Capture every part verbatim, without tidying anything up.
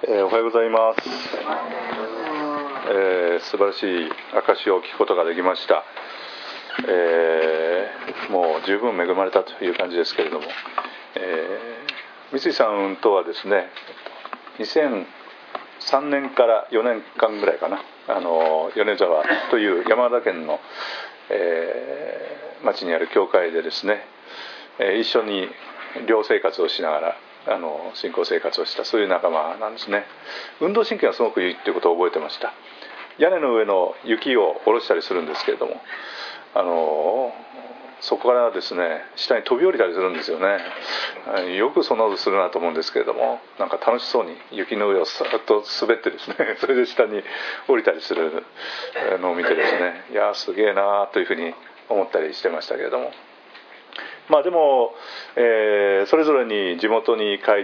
えー、おはようございます、えー、素晴らしい証を聞くことができました、えー、もう十分恵まれたという感じですけれども、えー、三井さんとはですねにせんさんねんからよねんかんぐらいかな、あの米沢という山形県の、えー、町にある教会でですね、えー、一緒に寮生活をしながらあの信仰生活をした、そういう仲間なんですね。運動神経がすごくいいということを覚えてました。屋根の上の雪を下ろしたりするんですけれども、あのそこからですね下に飛び降りたりするんですよね。よくそんなことするなと思うんですけれども、なんか楽しそうに雪の上をさっと滑ってですね、それで下に降りたりするのを見てですね、いやすげえなというふうに思ったりしてましたけれども、まあでも、えー、それぞれに地元に帰って、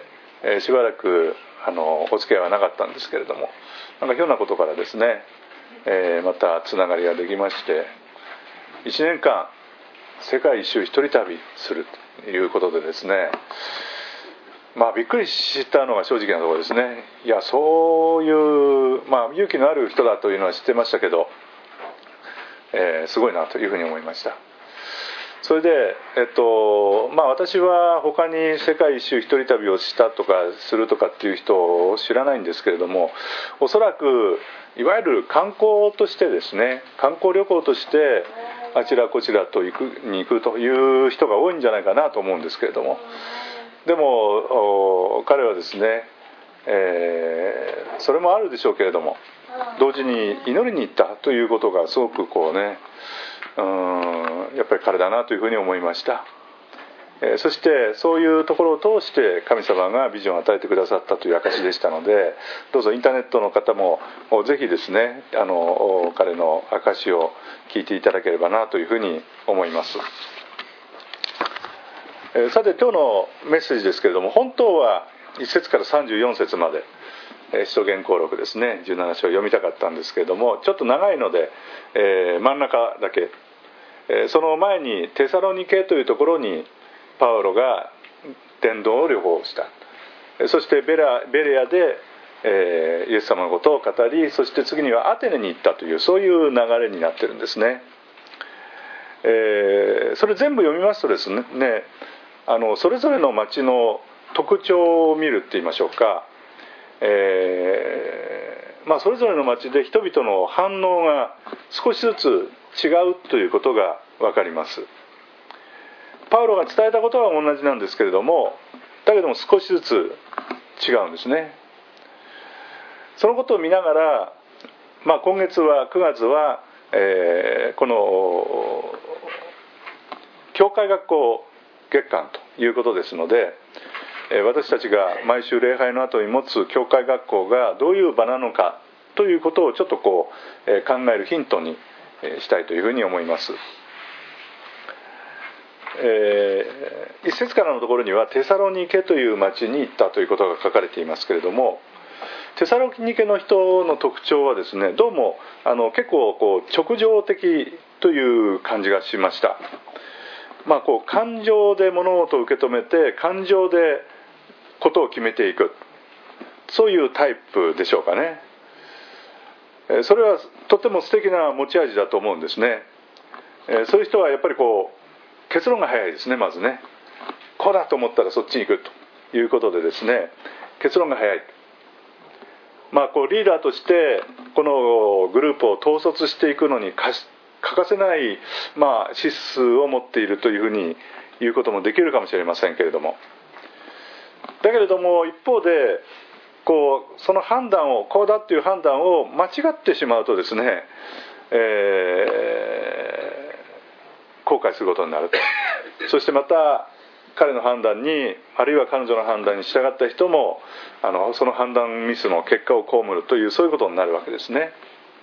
えー、しばらくあのお付き合いはなかったんですけれども、なんかひょんなことからですね、えー、またつながりができまして、いちねんかん世界一周一人旅するということでですね、まあびっくりしたのが正直なところですね。いやそういう、まあ、勇気のある人だというのは知ってましたけど、えー、すごいなというふうに思いました。それで、えっとまあ、私は他に世界一周一人旅をしたとかするとかっていう人を知らないんですけれども、おそらくいわゆる観光としてですね、観光旅行としてあちらこちらと行くに行くという人が多いんじゃないかなと思うんですけれども、でも彼はですね、えー、それもあるでしょうけれども、同時に祈りに行ったということがすごくこうね、うーんやっぱり彼だなというふうに思いました。えー、そしてそういうところを通して神様がビジョンを与えてくださったという証でしたので、どうぞインターネットの方もぜひですね、あの彼の証を聞いていただければなというふうに思います。えー、さて今日のメッセージですけれども、本当はいっ節からさんじゅうよん節まで使徒言行録ですね、じゅうなな章を読みたかったんですけれども、ちょっと長いので、えー、真ん中だけ、えー、その前にテサロニケというところにパウロが伝道を旅行した。そしてベラベレアで、えー、イエス様のことを語り、そして次にはアテネに行ったという、そういう流れになってるんですね。えー、それ全部読みますとですね、あのそれぞれの町の特徴を見るって言いましょうか、えーまあ、それぞれの町で人々の反応が少しずつ違うということが分かります。パウロが伝えたことは同じなんですけれども、だけども少しずつ違うんですね。そのことを見ながら、まあ、今月はくがつは、えー、この教会学校月間ということですので、私たちが毎週礼拝の後に持つ教会学校がどういう場なのかということをちょっとこう考えるヒントにしたいというふうに思います。えー、一節からのところにはテサロニケという町に行ったということが書かれていますけれども、テサロニケの人の特徴はですね、どうもあの結構こう直情的という感じがしました。まあ、こう感情で物事を受け止めて感情でことを決めていく、そういうタイプでしょうかね。それはとても素敵な持ち味だと思うんですね。そういう人はやっぱりこう結論が早いですね。まずね、こうだと思ったらそっちに行くということでですね、結論が早い。まあ、こうリーダーとしてこのグループを統率していくのに欠かせない、まあ、資質を持っているというふうに言うこともできるかもしれませんけれども、だけれども一方でこうその判断をこうだっていう判断を間違ってしまうとですね、えー、後悔することになると。そしてまた彼の判断に、あるいは彼女の判断に従った人もあのその判断ミスの結果を被るという、そういうことになるわけですね。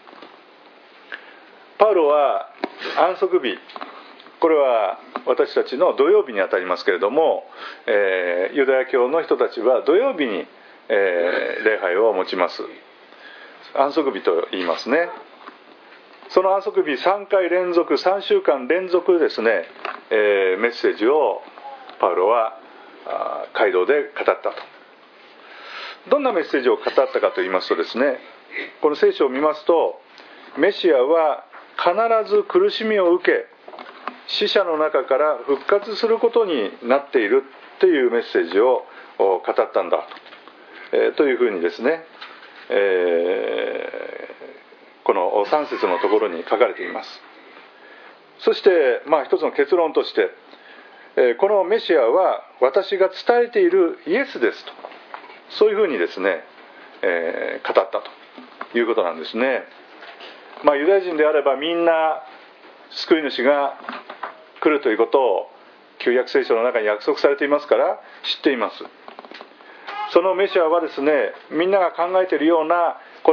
パウロは安息日、これは私たちの土曜日にあたりますけれども、えー、ユダヤ教の人たちは土曜日に、えー、礼拝を持ちます。安息日と言いますね。その安息日さんかい連続、さんしゅうかん連続ですね、えー、メッセージをパウロは街道で語ったと。 どんなメッセージを語ったかといいますとですね、この聖書を見ますと、メシアは必ず苦しみを受け、死者の中から復活することになっているというメッセージを語ったんだと、えー、というふうにですね、えー、このさん節のところに書かれています。そして、まあ、一つの結論として、えー、このメシアは私が伝えているイエスですと、そういうふうにですね、えー、語ったということなんですね。まあ、ユダヤ人であればみんな救い主が来るということを旧約聖書の中に約束されていますから知っています。そのメシアはですね、みんなが考えているようなこ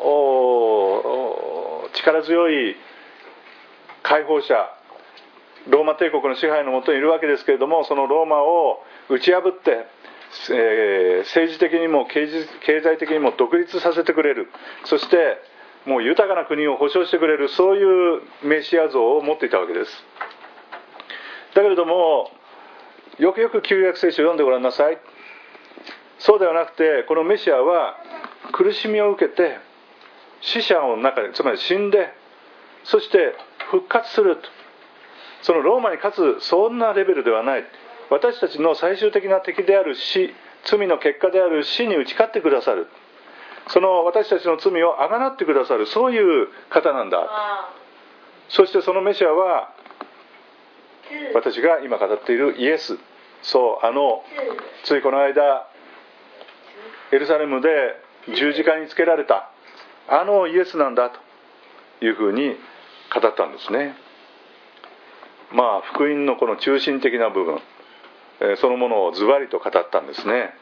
の力強い解放者、ローマ帝国の支配のもとにいるわけですけれども、そのローマを打ち破って、えー、政治的にも経済、経済的にも独立させてくれる、そしてもう豊かな国を保障してくれる、そういうメシア像を持っていたわけです。だけれども、よくよく旧約聖書を読んでごらんなさい。そうではなくて、このメシアは苦しみを受けて、死者の中で、つまり死んで、そして復活すると。そのローマに勝つ、そんなレベルではない。私たちの最終的な敵である死、罪の結果である死に打ち勝ってくださる。その私たちの罪をあがなってくださる、そういう方なんだ。そしてそのメシアは、私が今語っているイエス、そう、あのついこの間エルサレムで十字架につけられたあのイエスなんだというふうに語ったんですね。まあ福音のこの中心的な部分、そのものをズバリと語ったんですね。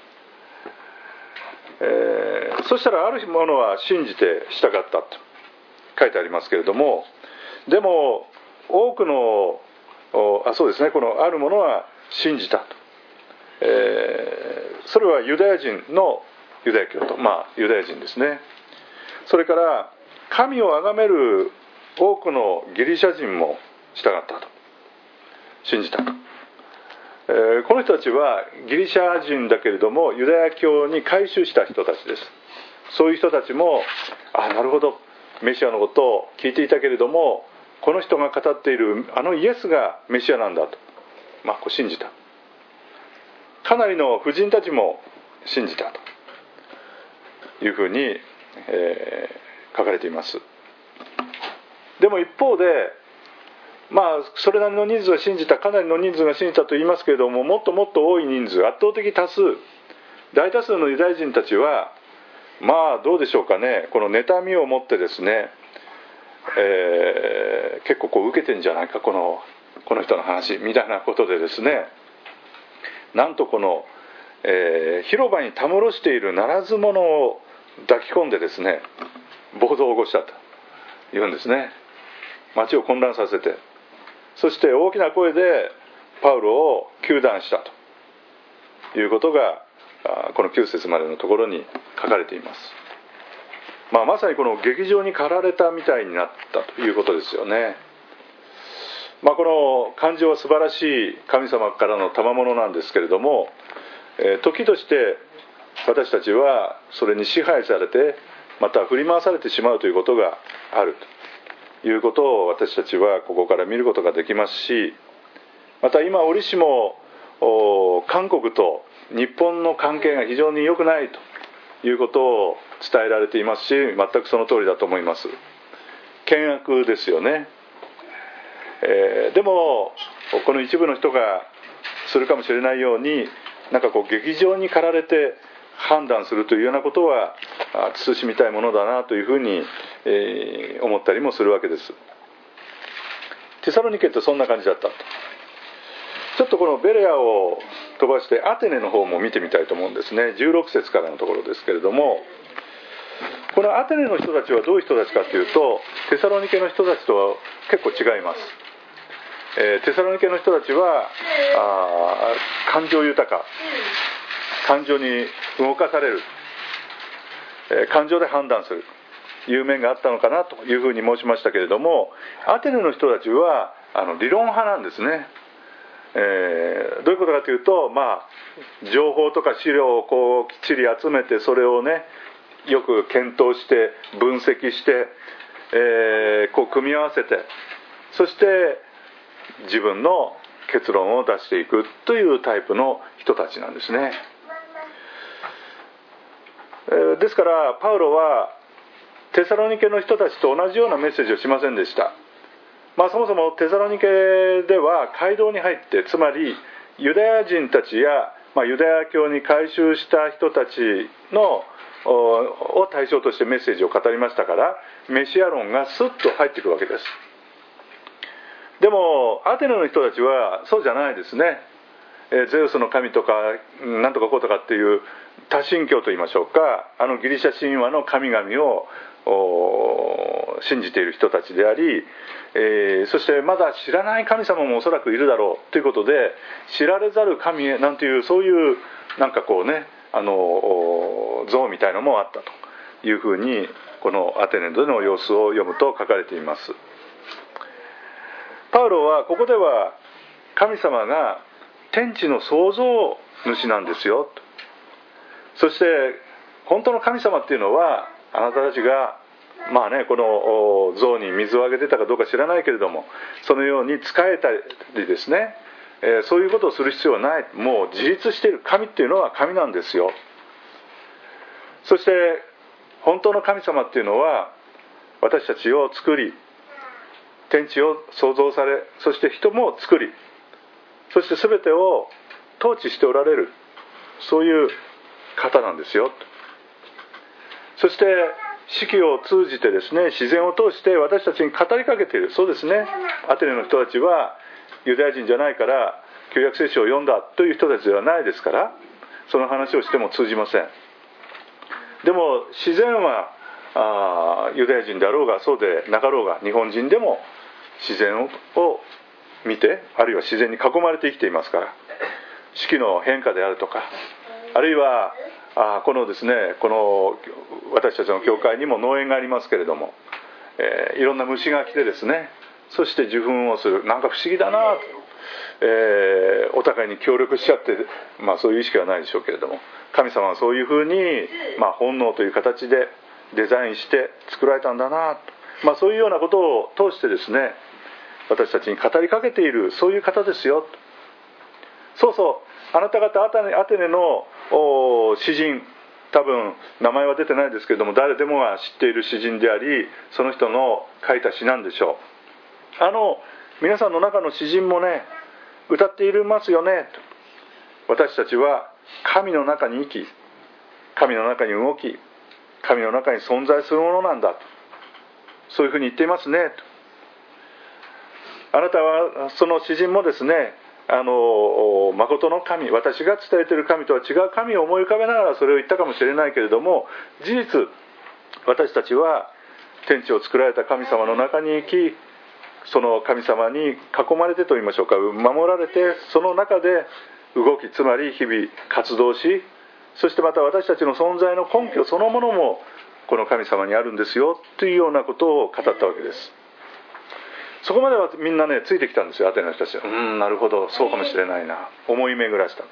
えー、そしたらあるものは信じて従ったと書いてありますけれども、でも多くのあそうですね、このあるものは信じたと、えー、それはユダヤ人のユダヤ教徒、まあユダヤ人ですね。それから神を崇める多くのギリシャ人も従ったと、信じたと。えー、この人たちはギリシャ人だけれどもユダヤ教に改宗した人たちです。そういう人たちも、あ、なるほど、メシアのことを聞いていたけれども、この人が語っているあのイエスがメシアなんだと、まあ、こう信じた。かなりの婦人たちも信じたというふうに、えー、書かれています。でも一方で、まあそれなりの人数が信じた、かなりの人数が信じたと言いますけれども、もっともっと多い人数、圧倒的多数、大多数のユダヤ人たちは、まあどうでしょうかね、この妬みを持ってですね、えー、結構こう受けてんじゃないか、このこの人の話みたいなことでですね、なんとこの、えー、広場にたむろしているならず者を抱き込んでですね、暴動を起こしたと言うんですね。町を混乱させて、そして大きな声でパウロを糾弾したということがこのきゅう節までのところに書かれています。まあ、まさにこの劇場に駆られたみたいになったということですよね。まあ、この感情は素晴らしい神様からの賜物なんですけれども、えー、時として私たちはそれに支配されて、また振り回されてしまうということがあるということを私たちはここから見ることができますし、また今折しも韓国と日本の関係が非常に良くないということを伝えられていますし、全くその通りだと思います。険悪ですよね。えー、でもこの一部の人がするかもしれないように、なんかこう劇場に駆られて判断するというようなことは慎みたいものだなというふうに、えー、思ったりもするわけです。テサロニケってそんな感じだったと。ちょっとこのベレアを飛ばしてアテネの方も見てみたいと思うんですね。じゅうろく節からのところですけれども、このアテネの人たちはどういう人たちかというと、テサロニケの人たちとは結構違います。えー、テサロニケの人たちはあ感情豊か、感情に動かされる、えー、感情で判断するいう面があったのかなというふうに申しましたけれども、アテネの人たちはあの理論派なんですね。えー、どういうことかというと、まあ情報とか資料をこうきっちり集めて、それをねよく検討して分析して、えー、こう組み合わせて、そして自分の結論を出していくというタイプの人たちなんですね。えー、ですからパウロはテサロニケの人たちと同じようなメッセージをしませんでした。まあ、そもそもテサロニケでは街道に入って、つまりユダヤ人たちや、まあ、ユダヤ教に改宗した人たちのを対象としてメッセージを語りましたから、メシア論がスッと入ってくるわけです。でもアテネの人たちはそうじゃないですね。えゼウスの神とかなんとかこうとかっていう多神教といいましょうか、あのギリシャ神話の神々を信じている人たちであり、えー、そしてまだ知らない神様もおそらくいるだろうということで、知られざる神へなんていう、そういうなんかこうね、あの像みたいのもあったというふうに、このアテネでの様子を読むと書かれています。パウロはここでは神様が天地の創造主なんですよと。そして本当の神様っていうのは、あなたたちがまあね、この像に水をあげてたかどうか知らないけれども、そのように仕えたりですね、えー、そういうことをする必要はない。もう自立している神っていうのは神なんですよ。そして本当の神様っていうのは、私たちを作り、天地を創造され、そして人も作り、そして全てを統治しておられる、そういう方なんですよ。そして四季を通じてですね、自然を通して私たちに語りかけている。そうですね、アテネの人たちはユダヤ人じゃないから旧約聖書を読んだという人たちではないですから、その話をしても通じません。でも自然はあユダヤ人であろうがそうでなかろうが、日本人でも自然を見て、あるいは自然に囲まれて生きていますから、四季の変化であるとか、あるいはあこのですね、この私たちの教会にも農園がありますけれども、えー、いろんな虫が来てですね、そして受粉をする。なんか不思議だなと、えー、お互いに協力しちゃって、まあそういう意識はないでしょうけれども、神様はそういうふうに、まあ、本能という形でデザインして作られたんだなと、まあ、そういうようなことを通してですね、私たちに語りかけている、そういう方ですよ。そうそう、あなた方アテネの詩人、多分名前は出てないですけれども、誰でもが知っている詩人であり、その人の書いた詩なんでしょう。あの皆さんの中の詩人もね、歌っていますよね。私たちは神の中に生き、神の中に動き、神の中に存在するものなんだと、そういうふうに言っていますねと。あなたはその詩人もですね、あの誠の神、私が伝えている神とは違う神を思い浮かべながらそれを言ったかもしれないけれども、事実私たちは天地を作られた神様の中に生き、その神様に囲まれてと言いましょうか、守られて、その中で動き、つまり日々活動し、そしてまた私たちの存在の根拠そのものもこの神様にあるんですよというようなことを語ったわけです。そこまではみんなねついてきたんですよ、アテネの人たちは。うーん、なるほど、そうかもしれないな、思い巡らした。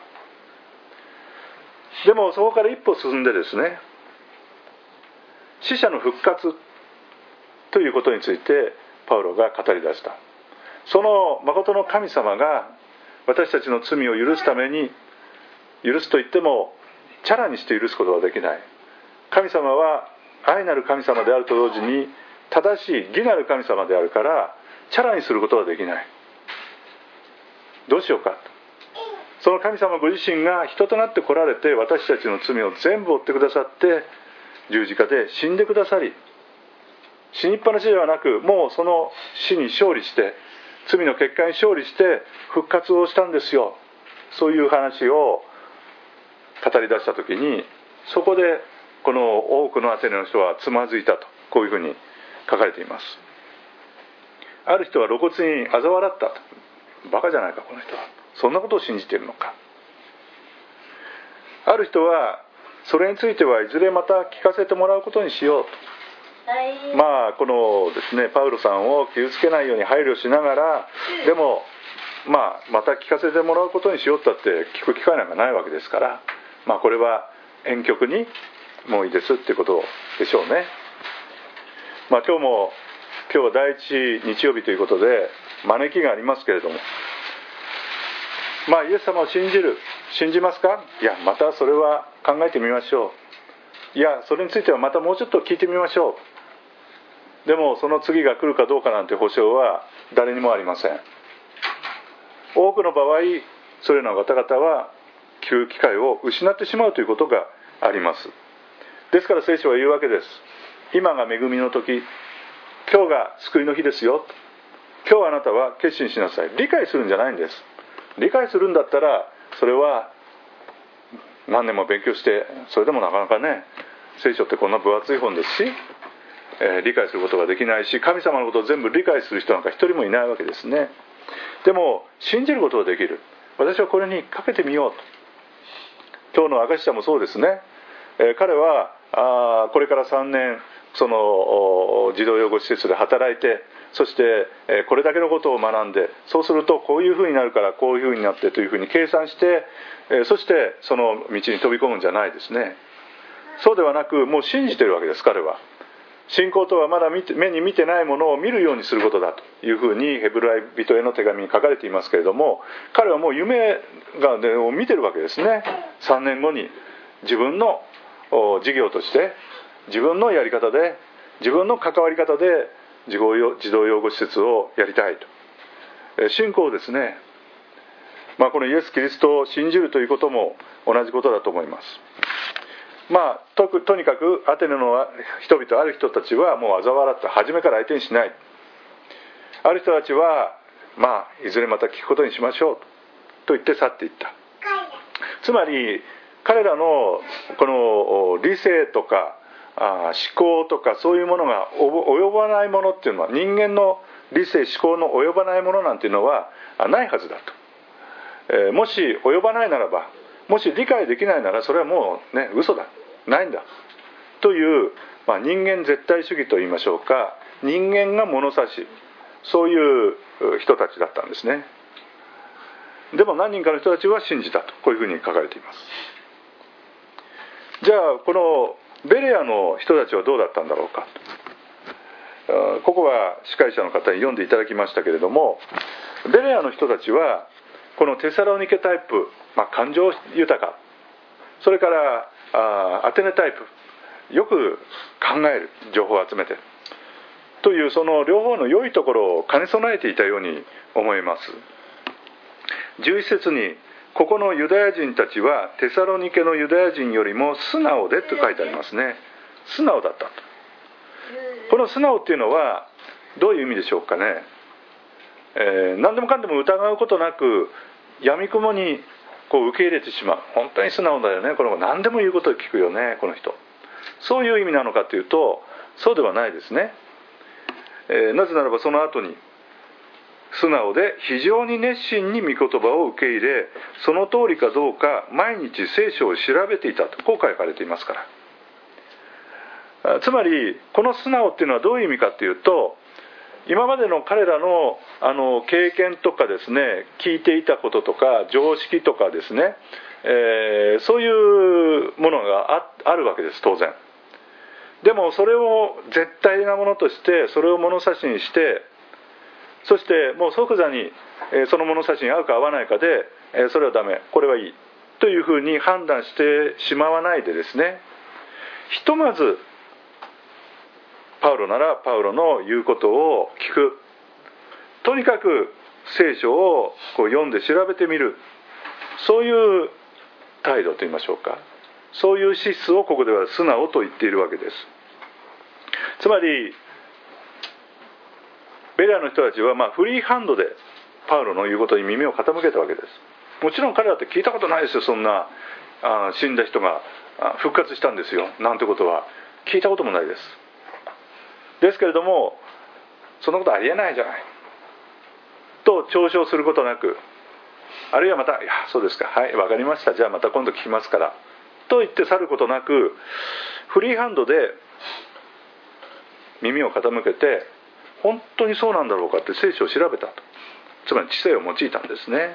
でもそこから一歩進んでですね、死者の復活ということについてパウロが語り出した。その誠の神様が私たちの罪を許すために、許すと言ってもチャラにして許すことはできない。神様は愛なる神様であると同時に正しい義なる神様であるから、チャラにすることはできない。どうしようか。その神様ご自身が人となって来られて、私たちの罪を全部負ってくださって、十字架で死んでくださり、死にっぱなしではなく、もうその死に勝利して、罪の結果に勝利して復活をしたんですよ。そういう話を語り出したときに、そこでこの多くのアテネの人はつまずいたと、こういうふうに書かれています。ある人は露骨に嘲笑ったと。バカじゃないかこの人は、そんなことを信じているのか。ある人はそれについてはいずれまた聞かせてもらうことにしようと、まあこのですねパウロさんを傷つけないように配慮しながら、でもまあ、また聞かせてもらうことにしようったって聞く機会なんかないわけですから、まあ、これは遠曲にもういいですっていうことでしょうね。まあ、今日も今日は第一日曜日ということで招きがありますけれども、まあイエス様を信じる信じますか？いや、またそれは考えてみましょう。いや、それについてはまたもうちょっと聞いてみましょう。でもその次が来るかどうかなんて保証は誰にもありません。多くの場合、それらの方々は聞く機会を失ってしまうということがあります。ですから聖書は言うわけです。今が恵みの時、今日が救いの日ですよ。今日あなたは決心しなさい。理解するんじゃないんです。理解するんだったらそれは何年も勉強して、それでもなかなかね、聖書ってこんな分厚い本ですし、えー、理解することができないし、神様のことを全部理解する人なんか一人もいないわけですね。でも信じることができる。私はこれにかけてみようと。今日の赤下もそうですね、えー、彼はあこれからさんねんその児童養護施設で働いて、そして、えー、これだけのことを学んで、そうするとこういうふうになるからこういうふうになってというふうに計算して、えー、そしてその道に飛び込むんじゃないですね。そうではなく、もう信じてるわけです。彼は信仰とはまだ見て目に見てないものを見るようにすることだというふうにヘブライ人への手紙に書かれていますけれども、彼はもう夢が、ね、を見てるわけですね。さんねんごに自分の事業として自分のやり方で自分の関わり方で児童養護施設をやりたいと。信仰ですね、まあ、このイエス・キリストを信じるということも同じことだと思います。まあ、と, とにかくアテネの人々、ある人たちはもう嘲笑った。初めから相手にしない。ある人たちは、まあ、いずれまた聞くことにしましょうと言って去っていった。つまり彼らのこの理性とか思考とかそういうものが及ばないものっていうのは、人間の理性思考の及ばないものなんていうのはないはずだと。えー、もし及ばないならば、もし理解できないなら、それはもうね、嘘だ、ないんだという、まあ、人間絶対主義と言いましょうか、人間が物差し、そういう人たちだったんですね。でも何人かの人たちは信じたと、こういうふうに書かれています。じゃあこのベレアの人たちはどうだったんだろうか。ここは司会者の方に読んでいただきましたけれども、ベレアの人たちはこのテサロニケタイプ、まあ、感情豊か、それからあアテネタイプ、よく考える、情報を集めてという、その両方の良いところを兼ね備えていたように思います。じゅういち節に、ここのユダヤ人たちはテサロニケのユダヤ人よりも素直でと書いてありますね。素直だったと。この素直っていうのはどういう意味でしょうかね。えー、何でもかんでも疑うことなく闇雲にこう受け入れてしまう。本当に素直だよね、この子何でも言うことを聞くよね、この人。そういう意味なのかというと、そうではないですね。えー、なぜならばその後に、素直で非常に熱心に御言葉を受け入れ、その通りかどうか毎日聖書を調べていたと、こう書かれていますから。つまりこの素直っていうのはどういう意味かというと、今までの彼らのあの経験とかですね、聞いていたこととか常識とかですね、えー、そういうものが あ, あるわけです、当然。でもそれを絶対なものとして、それを物差しにして、そしてもう即座にその物差しに合うか合わないかで、それはダメ、これはいいというふうに判断してしまわないでですね、ひとまずパウロならパウロの言うことを聞く、とにかく聖書をこう読んで調べてみる、そういう態度と言いましょうか、そういう資質をここでは素直と言っているわけです。つまりベレアの人たちはまあフリーハンドでパウロの言うことに耳を傾けたわけです。もちろん彼らって聞いたことないですよ、そんなあ死んだ人が復活したんですよなんてことは聞いたこともないです。ですけれども、そんなことありえないじゃないと嘲笑することなく、あるいはまた、いやそうですか、はい分かりました、じゃあまた今度聞きますからと言って去ることなく、フリーハンドで耳を傾けて、本当にそうなんだろうかって聖書を調べたと。 つまり知性を用いたんですね。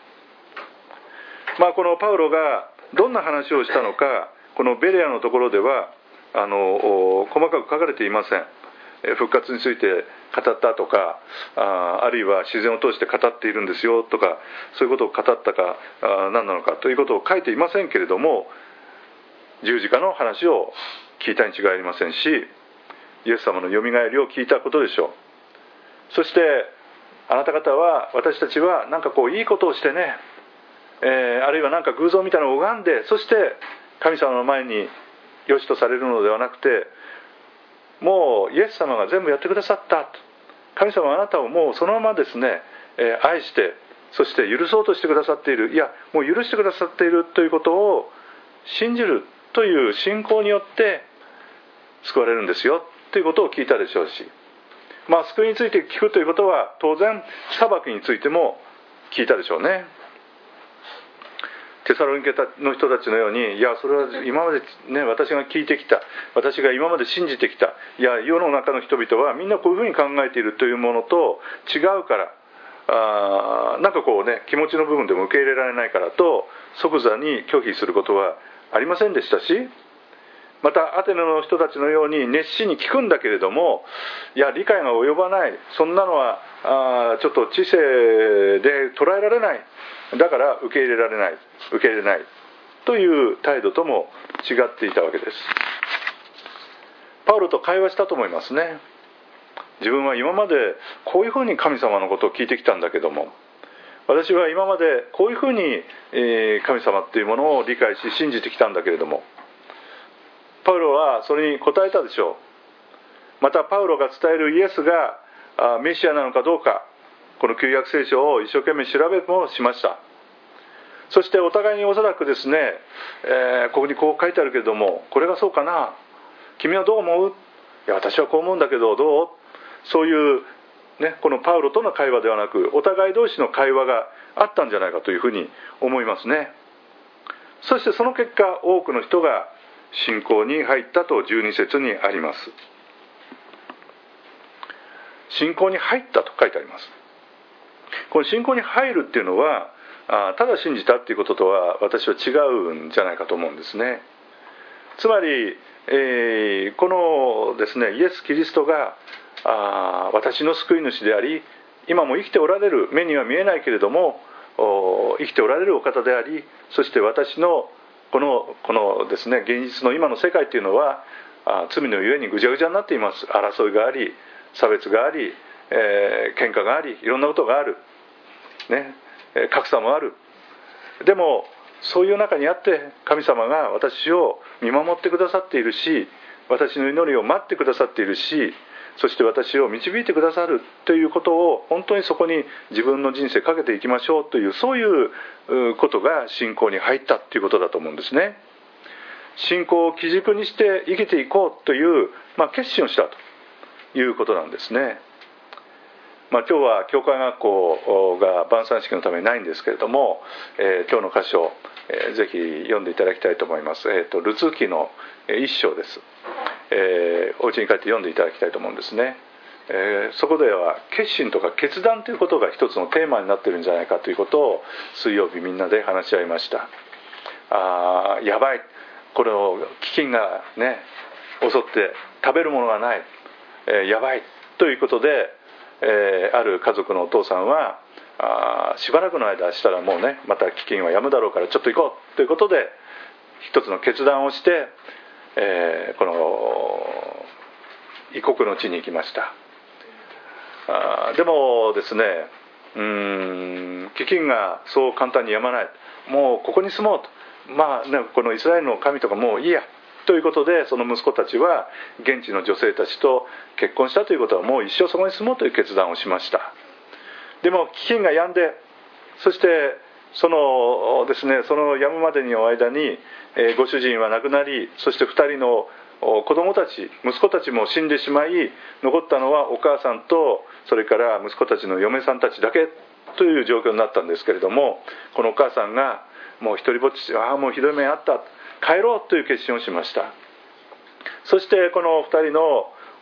まあ、このパウロがどんな話をしたのか、このベレアのところではあの細かく書かれていません。復活について語ったとか、 あ, あるいは自然を通して語っているんですよとか、そういうことを語ったかあ何なのかということを書いていませんけれども、十字架の話を聞いたに違いありませんし、イエス様のよみがえりを聞いたことでしょう。そしてあなた方は、私たちは何かこういいことをしてね、えー、あるいは何か偶像みたいなのを拝んで、そして神様の前に良しとされるのではなくて、もうイエス様が全部やってくださった、神様はあなたをもうそのままですね、えー、愛して、そして許そうとしてくださっている、いやもう許してくださっているということを信じるという信仰によって救われるんですよということを聞いたでしょうし、まあ救いについて聞くということは当然裁きについても聞いたでしょうね。テサロニケの人たちのように、いやそれは今までね、私が聞いてきた、私が今まで信じてきた、いや世の中の人々はみんなこういうふうに考えているというものと違うから、あなんかこうね、気持ちの部分でも受け入れられないからと即座に拒否することはありませんでしたし、またアテネの人たちのように熱心に聞くんだけれども、いや理解が及ばない、そんなのはあちょっと知性で捉えられない、だから受け入れられない、受け入れないという態度とも違っていたわけです。パウロと会話したと思いますね。自分は今までこういうふうに神様のことを聞いてきたんだけども、私は今までこういうふうに神様っていうものを理解し信じてきたんだけれども、パウロはそれに答えたでしょう。またパウロが伝えるイエスがメシアなのかどうか、この旧約聖書を一生懸命調べもしました。そしてお互いにおそらくですね、えー、ここにこう書いてあるけれども、これがそうかな、君はどう思う、いや私はこう思うんだけどどう、そういう、ね、このパウロとの会話ではなく、お互い同士の会話があったんじゃないかというふうに思いますね。そしてその結果、多くの人が信仰に入ったとじゅうに節にあります。信仰に入ったと書いてあります。この信仰に入るっていうのは、ただ信じたっていうこととは私は違うんじゃないかと思うんですね。つまり、えー、このですね、イエス・キリストがあ私の救い主であり、今も生きておられる、目には見えないけれども生きておられるお方であり、そして私のこの、このですね、現実の今の世界というのは罪のゆえにぐちゃぐちゃになっています。争いがあり、差別があり、えー、喧嘩があり、いろんなことがある、ね、格差もある。でもそういう中にあって神様が私を見守ってくださっているし、私の祈りを待ってくださっているし、そして私を導いてくださるということを、本当にそこに自分の人生かけていきましょうという、そういうことが信仰に入ったということだと思うんですね。信仰を基軸にして生きていこうという、まあ、決心をしたということなんですね。まあ、今日は教会学校が晩餐式のためにないんですけれども、えー、今日の箇所、えー、ぜひ読んでいただきたいと思います。えーと、ルツ記の一章です。えー、お家に帰って読んでいただきたいと思うんですね。えー、そこでは決心とか決断ということが一つのテーマになっているんじゃないかということを水曜日みんなで話し合いました。あやばい、これを飢饉がね襲って食べるものがない、えー、やばいということで、えー、ある家族のお父さんはあしばらくの間したらもうねまた飢饉はやむだろうからちょっと行こうということで一つの決断をして、えー、この異国の地に行きました。あでもですね、うーん飢饉がそう簡単にやまない、もうここに住もうと、まあね、このイスラエルの神とかもういいやということで、その息子たちは現地の女性たちと結婚したということはもう一生そこに住もうという決断をしました。でも飢饉が止んで、そしてそのですね、その止むまでの間に、えー、ご主人は亡くなり、そしてふたりの子供たち、息子たちも死んでしまい、残ったのはお母さんとそれから息子たちの嫁さんたちだけという状況になったんですけれども、このお母さんがもう一人ぼっち、ああもうひどい目にあった、帰ろうという決心をしました。そしてこのふたりの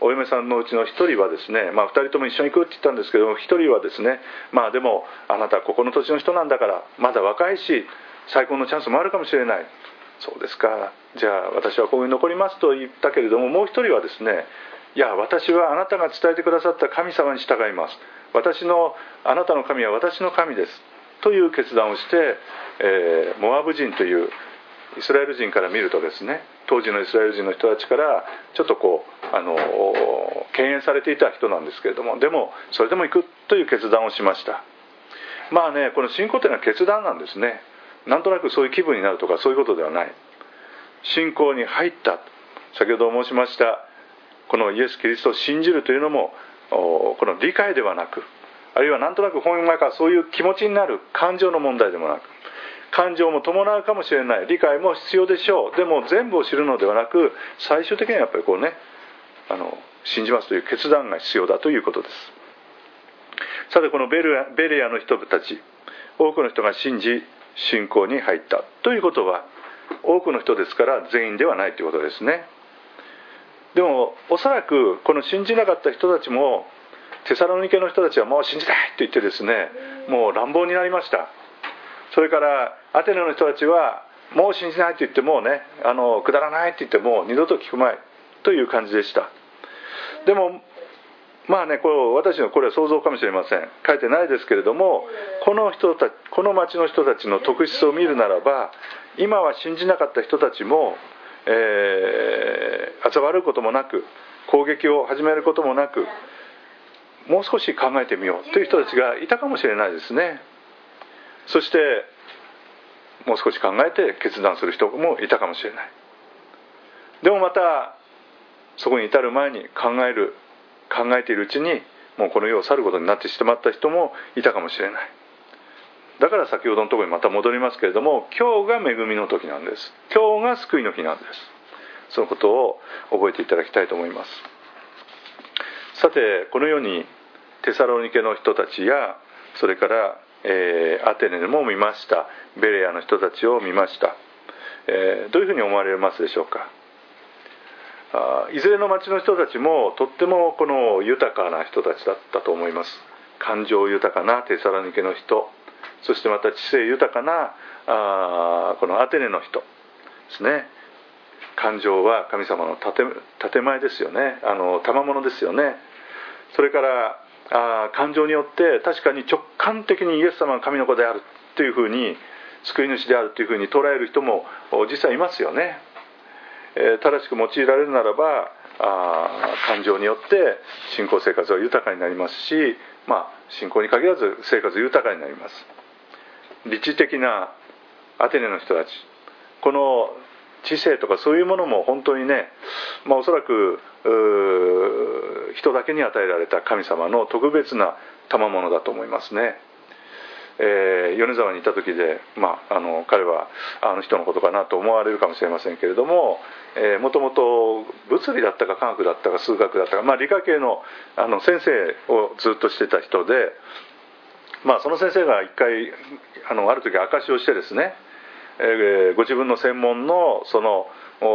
お嫁さんのうちの一人はですね、まあ、二人とも一緒に行くって言ったんですけども、一人はですね、まあでもあなたここの土地の人なんだからまだ若いし再婚のチャンスもあるかもしれない。そうですか、じゃあ私はここに残りますと言ったけれども、もう一人はですね、いや私はあなたが伝えてくださった神様に従います、私のあなたの神は私の神ですという決断をして、えー、モアブ人というイスラエル人から見るとですね、当時のイスラエル人の人たちからちょっとこうあの敬遠されていた人なんですけれども、でもそれでも行くという決断をしました。まあね、この信仰というのは決断なんですね。なんとなくそういう気分になるとかそういうことではない。信仰に入った、先ほど申しましたこのイエス・キリストを信じるというのもこの理解ではなく、あるいはなんとなくほんまかそういう気持ちになる感情の問題でもなく、感情も伴うかもしれない、理解も必要でしょう、でも全部を知るのではなく、最終的にはやっぱりこうね、あの信じますという決断が必要だということです。さてこのベルベレアの人たち、多くの人が信じ信仰に入ったということは、多くの人ですから全員ではないということですね。でもおそらくこの信じなかった人たちも、テサロニケの人たちはもう信じたいと言ってですね、もう乱暴になりました。それからアテネの人たちはもう信じないと言ってもうね、あのくだらないと言っても二度と聞くまいという感じでした。でもまあね、これ私のこれは想像かもしれません、書いてないですけれども、この人たち、この町の人たちの特質を見るならば、今は信じなかった人たちも、えー、嘲笑うこともなく、攻撃を始めることもなく、もう少し考えてみようという人たちがいたかもしれないですね。そしてもう少し考えて決断する人もいたかもしれない。でもまたそこに至る前に考える考えているうちにもうこの世を去ることになってしまった人もいたかもしれない。だから先ほどのところにまた戻りますけれども、今日が恵みの時なんです。今日が救いの日なんです。そのことを覚えていただきたいと思います。さてこのようにテサロニケの人たちや、それからえー、アテネでも見ました、ベレアの人たちを見ました、えー、どういうふうに思われますでしょうか。あいずれの町の人たちもとってもこの豊かな人たちだったと思います。感情豊かなテサロニケの人、そしてまた知性豊かなあこのアテネの人ですね。感情は神様の建前ですよね、あの賜物ですよね。それからあ感情によって確かに直感的にイエス様が神の子であるというふうに、救い主であるというふうに捉える人も実際いますよね。えー、正しく用いられるならばあ感情によって信仰生活は豊かになりますし、まあ、信仰に限らず生活豊かになります。理知的なアテネの人たち、この知性とかそういうものも本当にね、まあ、おそらく人だけに与えられた神様の特別な賜物だと思いますね。えー、米沢にいた時で、まあ、あの彼はあの人のことかなと思われるかもしれませんけれども、えー、もともと物理だったか科学だったか数学だったか、まあ、理科系 の, あの先生をずっとしてた人で、まあ、その先生が一回 あ, のある時証しをしてですね、えー、ご自分の専門のその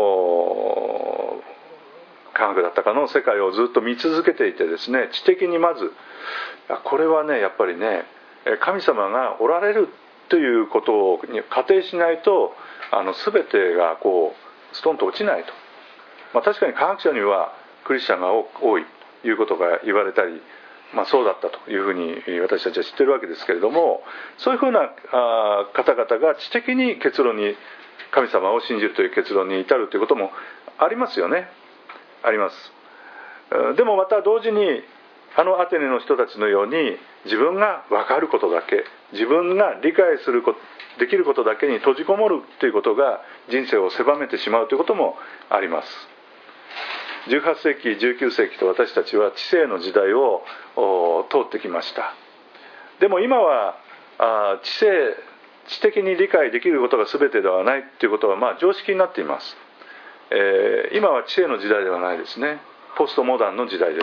科学だったかの世界をずっと見続けていてですね、知的にまずこれはねやっぱりね神様がおられるということに仮定しないと、あの全てがこうストンと落ちないと、まあ、確かに科学者にはクリスチャンが多いということが言われたり、まあ、そうだったというふうに私たちは知っているわけですけれども、そういうふうな方々が知的に結論に神様を信じるという結論に至るということもありますよね。あります。でもまた同時にあのアテネの人たちのように自分が分かることだけ、自分が理解することできることだけに閉じこもるということが人生を狭めてしまうということもあります。じゅうはっ世紀じゅうきゅう世紀と私たちは知性の時代を通ってきました。でも今はあ知性知的に理解できることが全てではないということはまあ常識になっています。えー、今は知性の時代ではないですね。ポストモダンの時代です。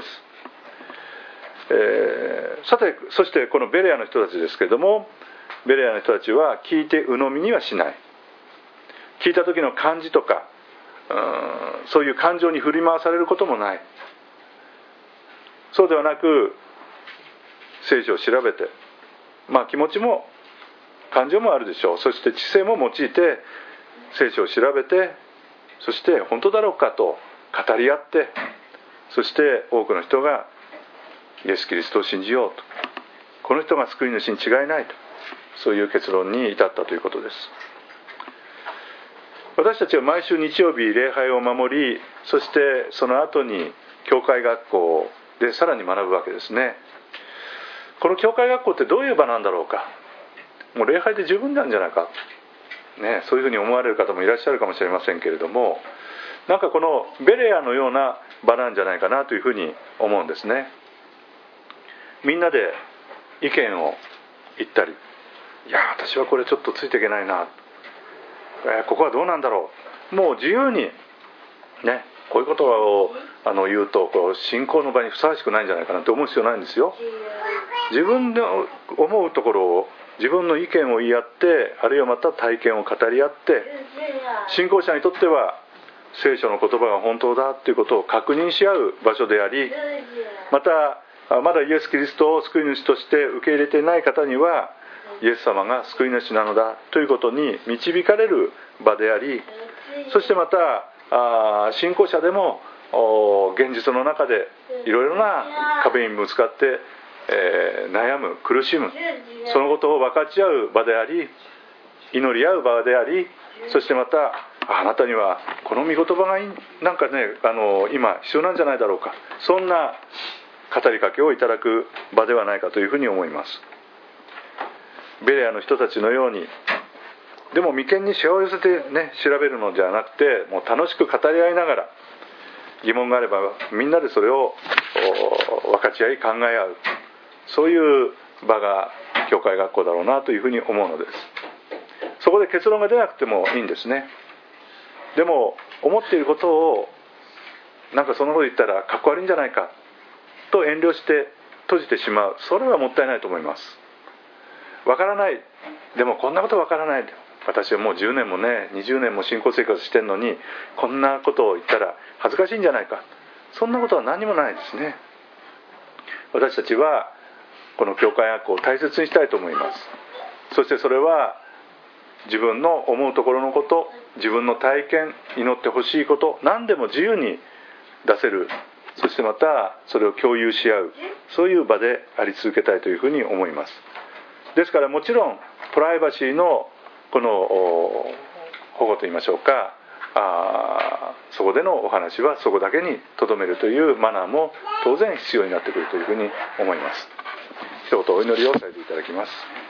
えー、さてそしてこのベレアの人たちですけれども、ベレアの人たちは聞いて鵜呑みにはしない。聞いた時の感じとか、うん、そういう感情に振り回されることもない。 そうではなく聖書を調べて、まあ気持ちも感情もあるでしょう。そして知性も用いて聖書を調べて、そして本当だろうかと語り合って、そして多くの人がイエス・キリストを信じようと、この人が救い主に違いないと、そういう結論に至ったということです。私たちは毎週日曜日礼拝を守り、そしてその後に教会学校でさらに学ぶわけですね。この教会学校ってどういう場なんだろうか、もう礼拝で十分なんじゃないか、ね、そういうふうに思われる方もいらっしゃるかもしれませんけれども、なんかこのベレアのような場なんじゃないかなというふうに思うんですね。みんなで意見を言ったり、いや私はこれちょっとついていけないな、えー、ここはどうなんだろう、もう自由にね、こういうことをあの言うとこう信仰の場にふさわしくないんじゃないかなと思う必要ないんですよ。自分で思うところを、自分の意見を言い合って、あるいはまた体験を語り合って、信仰者にとっては聖書の言葉が本当だということを確認し合う場所であり、またまだイエス・キリストを救い主として受け入れていない方にはイエス様が救い主なのだということに導かれる場であり、そしてまたあ信仰者でも現実の中でいろいろな壁にぶつかって、えー、悩む、苦しむ、そのことを分かち合う場であり、祈り合う場であり、そしてまたあなたにはこの御言葉がなんかね、あの今必要なんじゃないだろうか、そんな語りかけをいただく場ではないかというふうに思います。ベレアの人たちのように、でも眉間にしわを寄せてね調べるのじゃなくて、もう楽しく語り合いながら、疑問があればみんなでそれを分かち合い考え合う、そういう場が教会学校だろうなというふうに思うのです。そこで結論が出なくてもいいんですね。でも思っていることをなんかそのこと言ったらかっこ悪いんじゃないかと遠慮して閉じてしまう、それはもったいないと思います。わからない、でもこんなことわからない、私はもうじゅうねんもねにじゅうねんも信仰生活してるのにこんなことを言ったら恥ずかしいんじゃないか、そんなことは何もないですね。私たちはこの教会学校を大切にしたいと思います。そしてそれは自分の思うところのこと、自分の体験、祈ってほしいこと、何でも自由に出せる、そしてまたそれを共有し合う、そういう場であり続けたいというふうに思います。ですからもちろんプライバシーのこの保護といいましょうか、あそこでのお話はそこだけにとどめるというマナーも当然必要になってくるというふうに思います。一言お祈りをさせていただきます。